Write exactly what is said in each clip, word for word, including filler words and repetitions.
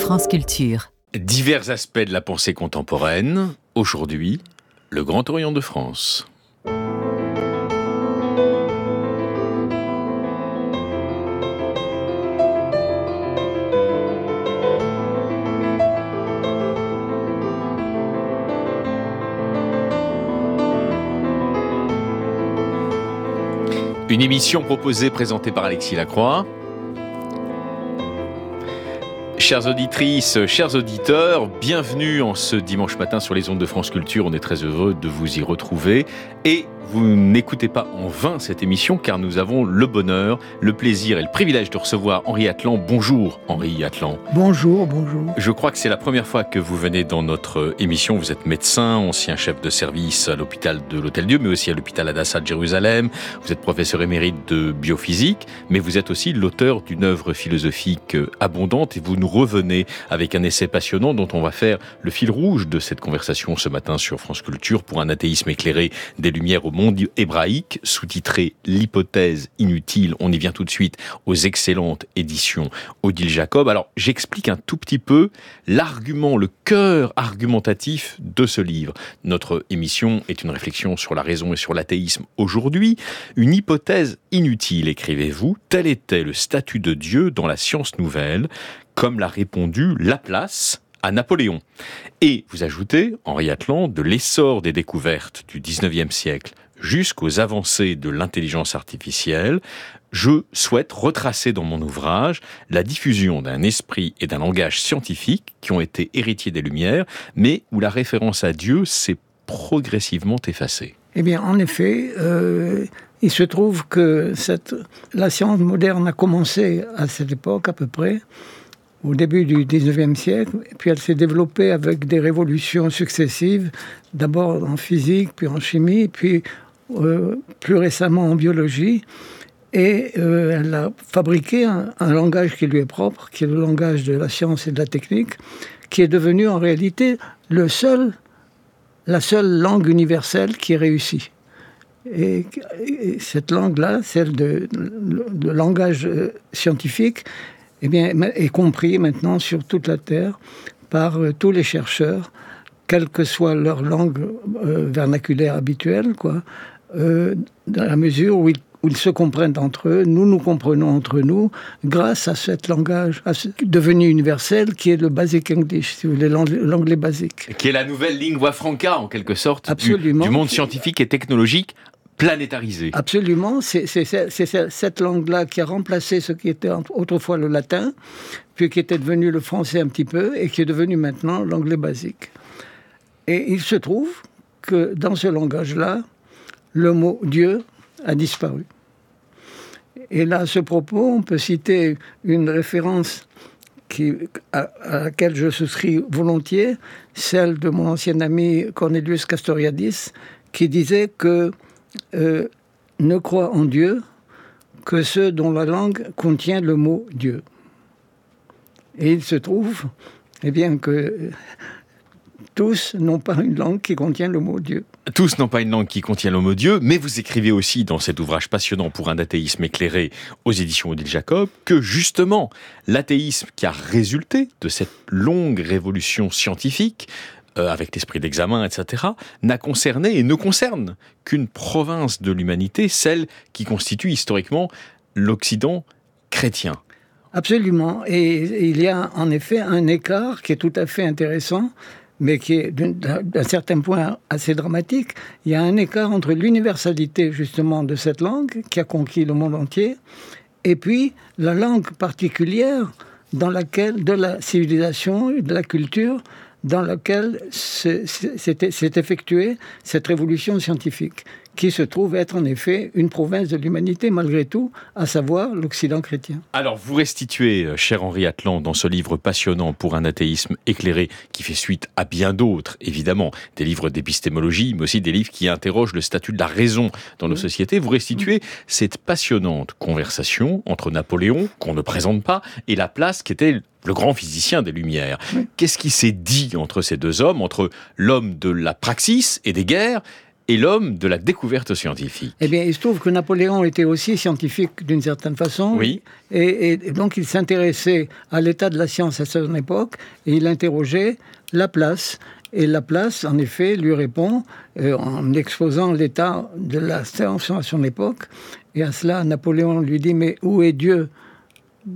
France Culture. Divers aspects de la pensée contemporaine. Aujourd'hui, le Grand Orient de France. Une émission proposée, présentée par Alexis Lacroix. Chères auditrices, chers auditeurs, bienvenue en ce dimanche matin sur les ondes de France Culture. On est très heureux de vous y retrouver. Et vous n'écoutez pas en vain cette émission, car nous avons le bonheur, le plaisir et le privilège de recevoir Henri Atlan. Bonjour Henri Atlan. Bonjour, bonjour. Je crois que c'est la première fois que vous venez dans notre émission. Vous êtes médecin, ancien chef de service à l'hôpital de l'Hôtel-Dieu, mais aussi à l'hôpital Hadassah de Jérusalem. Vous êtes professeur émérite de biophysique, mais vous êtes aussi l'auteur d'une œuvre philosophique abondante et vous nous revenez avec un essai passionnant dont on va faire le fil rouge de cette conversation ce matin sur France Culture pour un athéisme éclairé des Lumières au monde hébraïque, sous-titré L'hypothèse inutile. On y vient tout de suite aux excellentes éditions Odile Jacob. Alors, j'explique un tout petit peu l'argument, le cœur argumentatif de ce livre. Notre émission est une réflexion sur la raison et sur l'athéisme aujourd'hui. Une hypothèse inutile, écrivez-vous, tel était le statut de Dieu dans la science nouvelle, comme l'a répondu Laplace à Napoléon. Et vous ajoutez, Henri Atlan, de l'essor des découvertes du dix-neuvième siècle jusqu'aux avancées de l'intelligence artificielle, je souhaite retracer dans mon ouvrage la diffusion d'un esprit et d'un langage scientifique qui ont été héritiers des Lumières, mais où la référence à Dieu s'est progressivement effacée. Eh bien, en effet, euh, il se trouve que cette, la science moderne a commencé à cette époque à peu près, au début du dix-neuvième siècle, puis elle s'est développée avec des révolutions successives, d'abord en physique, puis en chimie, puis euh, plus récemment en biologie, et euh, elle a fabriqué un, un langage qui lui est propre, qui est le langage de la science et de la technique, qui est devenu en réalité le seul, la seule langue universelle qui est réussie. Et, et cette langue-là, celle de, de, de langage euh, scientifique, eh bien, est compris maintenant sur toute la Terre par euh, tous les chercheurs, quelle que soit leur langue euh, vernaculaire habituelle, quoi, euh, dans la mesure où ils, où ils se comprennent entre eux, nous nous comprenons entre nous, grâce à ce langage à ce, devenu universel, qui est le Basic English, si vous voulez, l'anglais basique. Qui est la nouvelle lingua franca, en quelque sorte, du, du monde scientifique et technologique planétarisé. Absolument, c'est, c'est, c'est, c'est cette langue-là qui a remplacé ce qui était autrefois le latin, puis qui était devenu le français un petit peu, et qui est devenu maintenant l'anglais basique. Et il se trouve que dans ce langage-là, le mot Dieu a disparu. Et là, à ce propos, on peut citer une référence qui, à, à laquelle je souscris volontiers, celle de mon ancien ami Cornelius Castoriadis, qui disait que Euh, ne croient en Dieu que ceux dont la langue contient le mot Dieu. Et il se trouve eh bien, que tous n'ont pas une langue qui contient le mot Dieu. Tous n'ont pas une langue qui contient le mot Dieu, mais vous écrivez aussi dans cet ouvrage passionnant pour un athéisme éclairé aux éditions Odile Jacob que justement l'athéisme qui a résulté de cette longue révolution scientifique, Euh, avec l'esprit d'examen, et cetera, n'a concerné et ne concerne qu'une province de l'humanité, celle qui constitue historiquement l'Occident chrétien. Absolument. Et, et il y a en effet un écart qui est tout à fait intéressant, mais qui est d'un, d'un certain point assez dramatique. Il y a un écart entre l'universalité justement de cette langue qui a conquis le monde entier, et puis la langue particulière dans laquelle, de la civilisation et de la culture, dans laquelle s'est, s'est, s'est effectuée cette révolution scientifique, qui se trouve être en effet une province de l'humanité malgré tout, à savoir l'Occident chrétien. Alors vous restituez, cher Henri Atlan, dans ce livre passionnant pour un athéisme éclairé, qui fait suite à bien d'autres, évidemment, des livres d'épistémologie, mais aussi des livres qui interrogent le statut de la raison dans nos sociétés, vous restituez cette passionnante conversation entre Napoléon, qu'on ne présente pas, et Laplace, qui était le grand physicien des Lumières. Oui. Qu'est-ce qui s'est dit entre ces deux hommes, entre l'homme de la praxis et des guerres, et l'homme de la découverte scientifique. Eh bien, il se trouve que Napoléon était aussi scientifique d'une certaine façon. Oui. Et, et donc, il s'intéressait à l'état de la science à son époque et il interrogeait Laplace. Et Laplace, en effet, lui répond euh, en exposant l'état de la science à son époque. Et à cela, Napoléon lui dit « Mais où est Dieu là-dedans ?»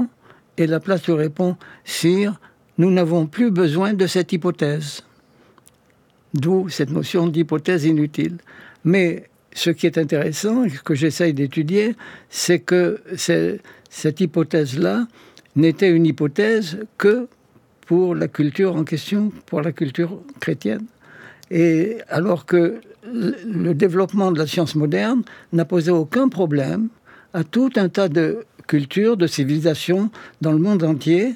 Et Laplace lui répond « Sire, nous n'avons plus besoin de cette hypothèse. » D'où cette notion d'hypothèse inutile. Mais ce qui est intéressant, et que j'essaye d'étudier, c'est que c'est, cette hypothèse-là n'était une hypothèse que pour la culture en question, pour la culture chrétienne. Et alors que le développement de la science moderne n'a posé aucun problème à tout un tas de cultures, de civilisations dans le monde entier,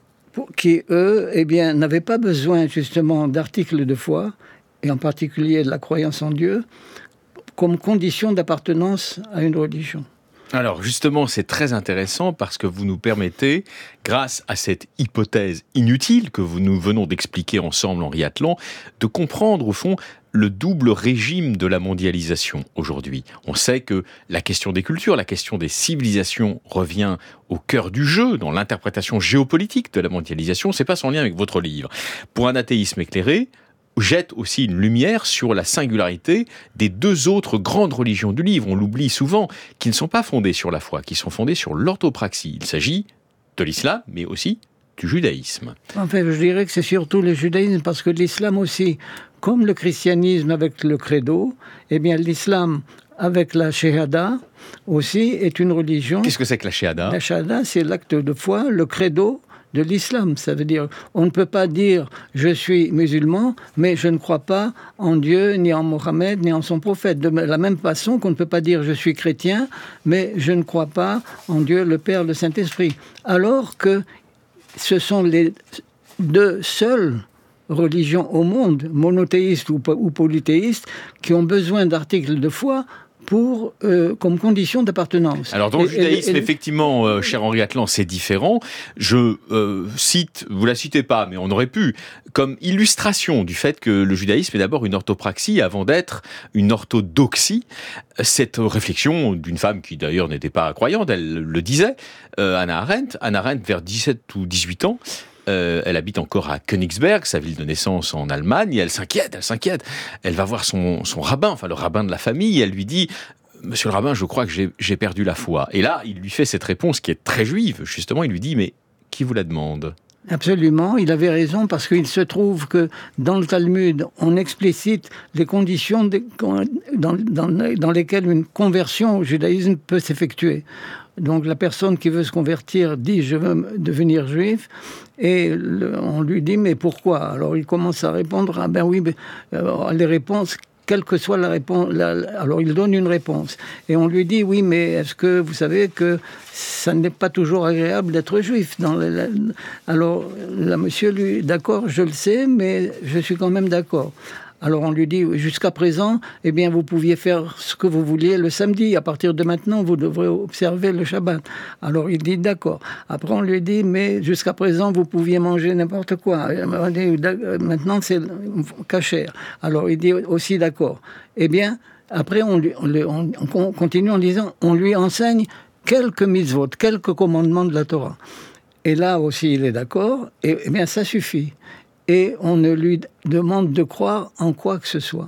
qui, eux, eh bien, n'avaient pas besoin justement d'articles de foi, et en particulier de la croyance en Dieu, comme condition d'appartenance à une religion. Alors justement, c'est très intéressant parce que vous nous permettez, grâce à cette hypothèse inutile que vous nous venons d'expliquer ensemble, Henri Atlan, de comprendre au fond le double régime de la mondialisation aujourd'hui. On sait que la question des cultures, la question des civilisations revient au cœur du jeu dans l'interprétation géopolitique de la mondialisation. C'est pas sans lien avec votre livre. Pour un athéisme éclairé, jette aussi une lumière sur la singularité des deux autres grandes religions du livre. On l'oublie souvent, qui ne sont pas fondées sur la foi, qui sont fondées sur l'orthopraxie. Il s'agit de l'islam, mais aussi du judaïsme. En fait, je dirais que c'est surtout le judaïsme, parce que l'islam aussi, comme le christianisme avec le credo, eh bien l'islam avec la shahada aussi est une religion. Qu'est-ce que c'est que la shahada ? La shahada, c'est l'acte de foi, le credo de l'islam. Ça veut dire, on ne peut pas dire « je suis musulman, mais je ne crois pas en Dieu, ni en Mohammed, ni en son prophète ». De la même façon qu'on ne peut pas dire « je suis chrétien, mais je ne crois pas en Dieu, le Père, le Saint-Esprit ». Alors que ce sont les deux seules religions au monde, monothéistes ou, ou polythéistes, qui ont besoin d'articles de foi pour, euh, comme condition d'appartenance. Alors dans le et, judaïsme, et, et, effectivement, euh, cher Henri Atlan, c'est différent. Je euh, cite, vous la citez pas, mais on aurait pu, comme illustration du fait que le judaïsme est d'abord une orthopraxie avant d'être une orthodoxie. Cette réflexion d'une femme qui d'ailleurs n'était pas croyante, elle le disait, euh, Hannah Arendt, Hannah Arendt vers dix-sept ou dix-huit ans, Euh, elle habite encore à Königsberg, sa ville de naissance en Allemagne, et elle s'inquiète, elle s'inquiète. Elle va voir son, son rabbin, enfin le rabbin de la famille, et elle lui dit « Monsieur le rabbin, je crois que j'ai, j'ai perdu la foi ». Et là, il lui fait cette réponse qui est très juive, justement, il lui dit « Mais qui vous la demande ?» Absolument, il avait raison, parce qu'il se trouve que dans le Talmud, on explicite les conditions de, dans, dans, dans lesquelles une conversion au judaïsme peut s'effectuer. Donc la personne qui veut se convertir dit « je veux devenir juif » et le, on lui dit « mais pourquoi ?» Alors il commence à répondre « ah ben oui, mais, euh, les réponses, quelle que soit la réponse... La, alors il donne une réponse. Et on lui dit « oui, mais est-ce que vous savez que ça n'est pas toujours agréable d'être juif ?» dans la, la, Alors la monsieur lui « d'accord, je le sais, mais je suis quand même d'accord ». Alors on lui dit, jusqu'à présent, eh bien, vous pouviez faire ce que vous vouliez le samedi. À partir de maintenant, vous devrez observer le Shabbat. Alors il dit, d'accord. Après, on lui dit, mais jusqu'à présent, vous pouviez manger n'importe quoi. On dit, maintenant, c'est kasher. Alors il dit aussi, d'accord. Eh bien, après, on, lui, on, on continue en disant, on lui enseigne quelques mitzvot, quelques commandements de la Torah. Et là aussi, il est d'accord. Et eh bien, ça suffit. Et on ne lui demande de croire en quoi que ce soit.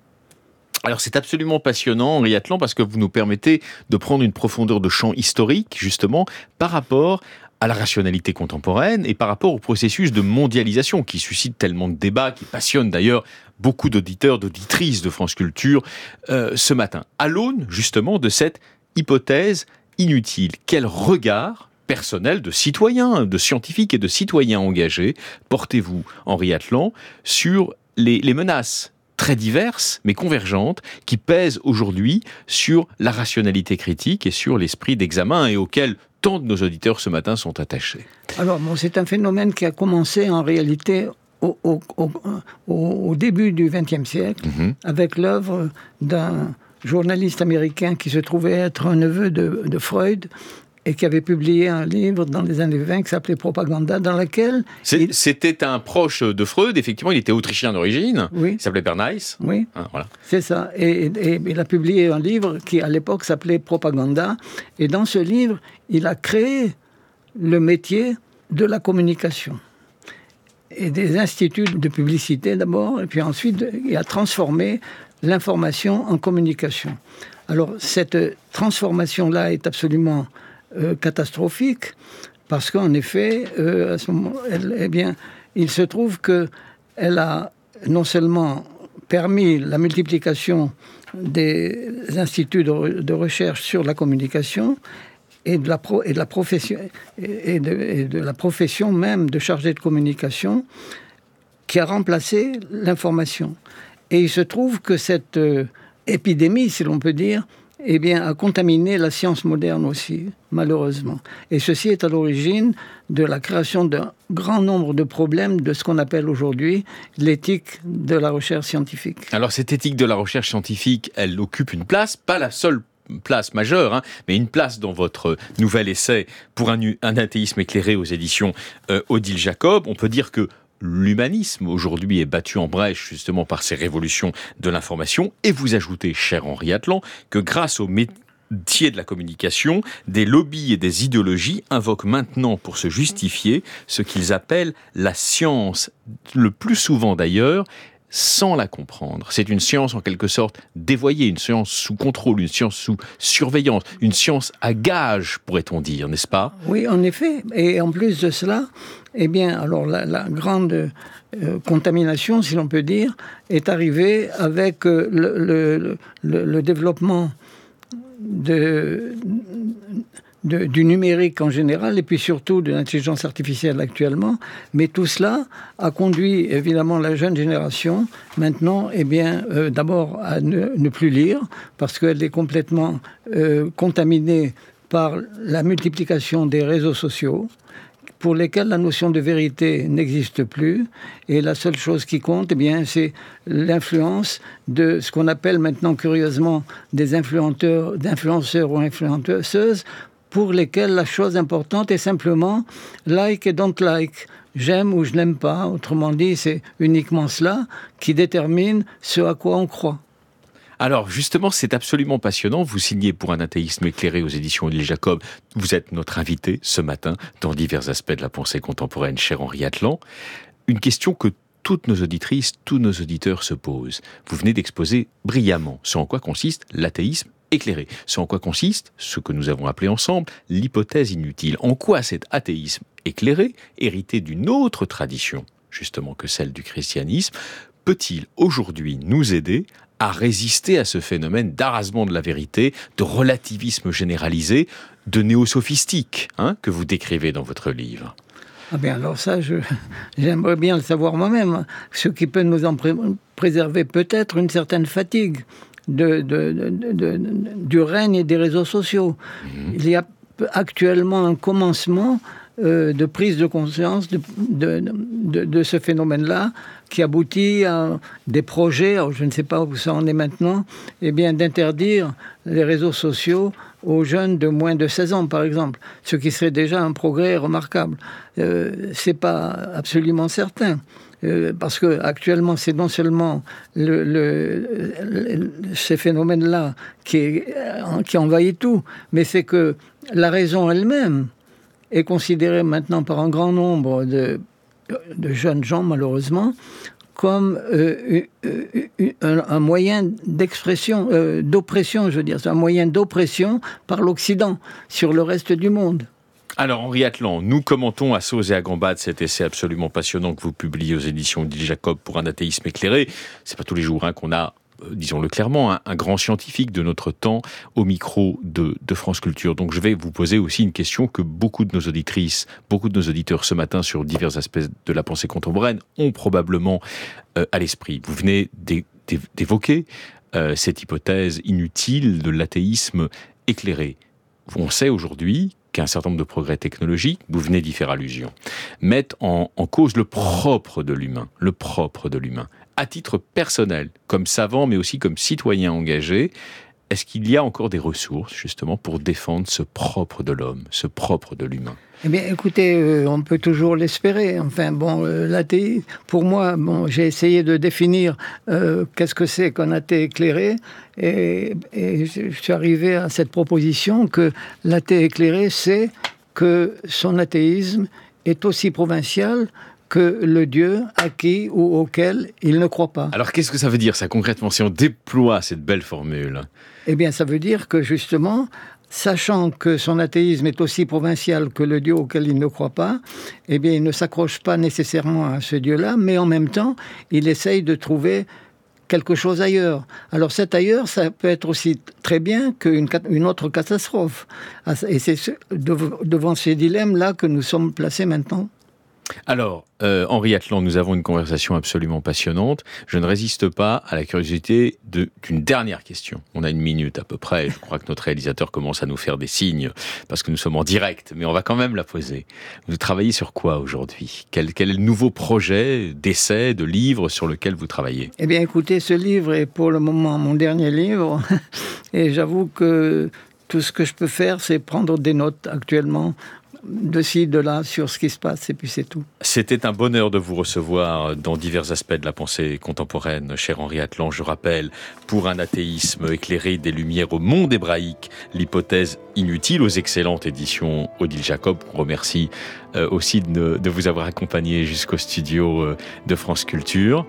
Alors c'est absolument passionnant, Henri Atlan, parce que vous nous permettez de prendre une profondeur de champ historique, justement, par rapport à la rationalité contemporaine et par rapport au processus de mondialisation qui suscite tellement de débats, qui passionne d'ailleurs beaucoup d'auditeurs, d'auditrices de France Culture euh, ce matin. À l'aune, justement, de cette hypothèse inutile, quel regard personnel de citoyens, de scientifiques et de citoyens engagés, portez-vous, Henri Atlan, sur les, les menaces très diverses, mais convergentes, qui pèsent aujourd'hui sur la rationalité critique et sur l'esprit d'examen et auquel tant de nos auditeurs ce matin sont attachés. Alors, bon, c'est un phénomène qui a commencé en réalité au, au, au, au début du vingtième siècle, mmh. avec l'œuvre d'un journaliste américain qui se trouvait être un neveu de, de Freud, et qui avait publié un livre dans les années vingt qui s'appelait Propaganda, dans lequel... C'est, il... C'était un proche de Freud, effectivement, il était autrichien d'origine, oui. Il s'appelait Bernays. Oui, ah, voilà. C'est ça. Et, et, et il a publié un livre qui, à l'époque, s'appelait Propaganda, et dans ce livre, il a créé le métier de la communication. Et des instituts de publicité d'abord, et puis ensuite, il a transformé l'information en communication. Alors, cette transformation-là est absolument euh, catastrophique, parce qu'en effet, euh, à ce moment, elle, eh bien, il se trouve qu'elle a non seulement permis la multiplication des instituts de, de recherche sur la communication, et de la, pro, et de la profession et de, et de la profession même de chargé de communication qui a remplacé l'information. Et il se trouve que cette euh, épidémie, si l'on peut dire, eh bien, a contaminé la science moderne aussi, malheureusement. Et ceci est à l'origine de la création d'un grand nombre de problèmes de ce qu'on appelle aujourd'hui l'éthique de la recherche scientifique. Alors cette éthique de la recherche scientifique, elle occupe une place, pas la seule place majeure, hein, mais une place dans votre nouvel essai pour un, un athéisme éclairé aux éditions euh, Odile Jacob. On peut dire que l'humanisme aujourd'hui est battu en brèche justement par ces révolutions de l'information, et vous ajoutez, cher Henri Atlan, que grâce au métier de la communication, des lobbies et des idéologies invoquent maintenant pour se justifier ce qu'ils appellent la science, le plus souvent d'ailleurs, sans la comprendre. C'est une science en quelque sorte dévoyée, une science sous contrôle, une science sous surveillance, une science à gage, pourrait-on dire, n'est-ce pas ? Oui, en effet. Et en plus de cela, eh bien, alors la, la grande euh, contamination, si l'on peut dire, est arrivée avec euh, le, le, le, le développement de... De, du numérique en général, et puis surtout de l'intelligence artificielle actuellement. Mais tout cela a conduit évidemment la jeune génération maintenant, eh bien, euh, d'abord à ne, ne plus lire, parce qu'elle est complètement euh, contaminée par la multiplication des réseaux sociaux, pour lesquels la notion de vérité n'existe plus, et la seule chose qui compte, eh bien, c'est l'influence de ce qu'on appelle maintenant curieusement des influenceurs, d'influenceurs ou influenceuses, pour lesquels la chose importante est simplement like et don't like. J'aime ou je n'aime pas. Autrement dit, c'est uniquement cela qui détermine ce à quoi on croit. Alors justement, c'est absolument passionnant. Vous signez pour un athéisme éclairé aux éditions Odile Jacob. Vous êtes notre invité ce matin dans divers aspects de la pensée contemporaine, cher Henri Atlan. Une question que toutes nos auditrices, tous nos auditeurs se posent. Vous venez d'exposer brillamment ce en quoi consiste l'athéisme éclairé. Ce en quoi consiste ce que nous avons appelé ensemble l'hypothèse inutile. En quoi cet athéisme éclairé, hérité d'une autre tradition, justement que celle du christianisme, peut-il aujourd'hui nous aider à résister à ce phénomène d'arasement de la vérité, de relativisme généralisé, de néo-sophistique, hein, que vous décrivez dans votre livre ? Ah bien alors ça, je, j'aimerais bien le savoir moi-même. Ce qui peut nous en pré- préserver peut-être une certaine fatigue de, de, de, de, de, du règne des réseaux sociaux. Mmh. Il y a actuellement un commencement euh, de prise de conscience de, de, de, de ce phénomène-là qui aboutit à des projets, alors je ne sais pas où ça en est maintenant, eh bien d'interdire les réseaux sociaux aux jeunes de moins de seize ans, par exemple, ce qui serait déjà un progrès remarquable. Euh, c'est pas absolument certain. Euh, parce que actuellement, c'est non seulement le, le, le, ces phénomènes-là qui, qui envahissent tout, mais c'est que la raison elle-même est considérée maintenant par un grand nombre de, de jeunes gens, malheureusement, comme euh, un, un moyen d'expression, euh, d'oppression, je veux dire, c'est un moyen d'oppression par l'Occident sur le reste du monde. Alors, Henri Atlan, nous commentons à sauts et à gambades cet essai absolument passionnant que vous publiez aux éditions Odile Jacob pour un athéisme éclairé. C'est pas tous les jours hein, qu'on a, euh, disons-le clairement, un, un grand scientifique de notre temps au micro de, de France Culture. Donc, je vais vous poser aussi une question que beaucoup de nos auditrices, beaucoup de nos auditeurs ce matin sur divers aspects de la pensée contemporaine ont probablement euh, à l'esprit. Vous venez d'é- d'é- d'évoquer euh, cette hypothèse inutile de l'athéisme éclairé. On sait aujourd'hui qu'un certain nombre de progrès technologiques, vous venez d'y faire allusion, mettent en, en cause le propre de l'humain, le propre de l'humain. À titre personnel, comme savant, mais aussi comme citoyen engagé, est-ce qu'il y a encore des ressources, justement, pour défendre ce propre de l'homme, ce propre de l'humain ? Eh bien, écoutez, euh, on peut toujours l'espérer. Enfin, bon, euh, l'athée, pour moi, bon, j'ai essayé de définir euh, qu'est-ce que c'est qu'un athée éclairé, et, et je suis arrivé à cette proposition que l'athée éclairé, c'est que son athéisme est aussi provincial que le Dieu à qui ou auquel il ne croit pas. Alors, qu'est-ce que ça veut dire, ça, concrètement, si on déploie cette belle formule ? Eh bien, ça veut dire que, justement, sachant que son athéisme est aussi provincial que le Dieu auquel il ne croit pas, eh bien, il ne s'accroche pas nécessairement à ce Dieu-là, mais en même temps, il essaye de trouver quelque chose ailleurs. Alors cet ailleurs, ça peut être aussi très bien qu'une une autre catastrophe. Et c'est devant ces dilemmes-là que nous sommes placés maintenant. Alors, euh, Henri Atlan, nous avons une conversation absolument passionnante. Je ne résiste pas à la curiosité de, d'une dernière question. On a une minute à peu près, et je crois que notre réalisateur commence à nous faire des signes, parce que nous sommes en direct, mais on va quand même la poser. Vous travaillez sur quoi aujourd'hui ? quel, quel est le nouveau projet d'essai, de livre sur lequel vous travaillez ? Eh bien, écoutez, ce livre est pour le moment mon dernier livre, et j'avoue que tout ce que je peux faire, c'est prendre des notes actuellement, de ci, de là, sur ce qui se passe, et puis c'est tout. C'était un bonheur de vous recevoir dans divers aspects de la pensée contemporaine, cher Henri Atlan. Je rappelle, pour un athéisme éclairé des lumières au monde hébraïque, l'hypothèse inutile, aux excellentes éditions Odile Jacob, qu'on remercie euh, aussi de, de vous avoir accompagné jusqu'au studio euh, de France Culture.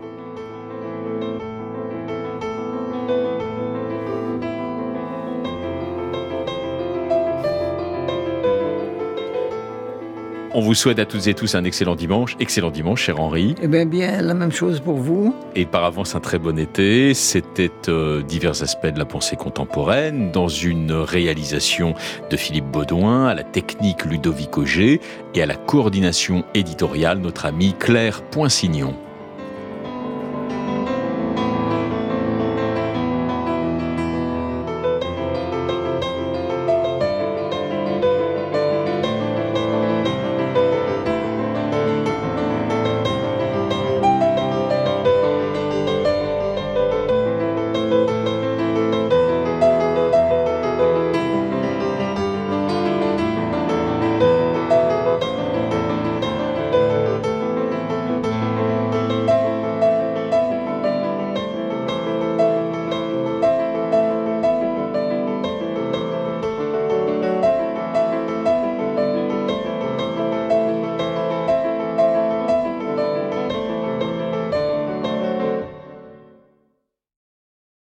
On vous souhaite à toutes et tous un excellent dimanche. Excellent dimanche, cher Henri. Eh bien, bien, la même chose pour vous. Et par avance, un très bon été. C'était euh, divers aspects de la pensée contemporaine, dans une réalisation de Philippe Baudouin, à la technique Ludovic Auger et à la coordination éditoriale, notre amie Claire Poinsignon.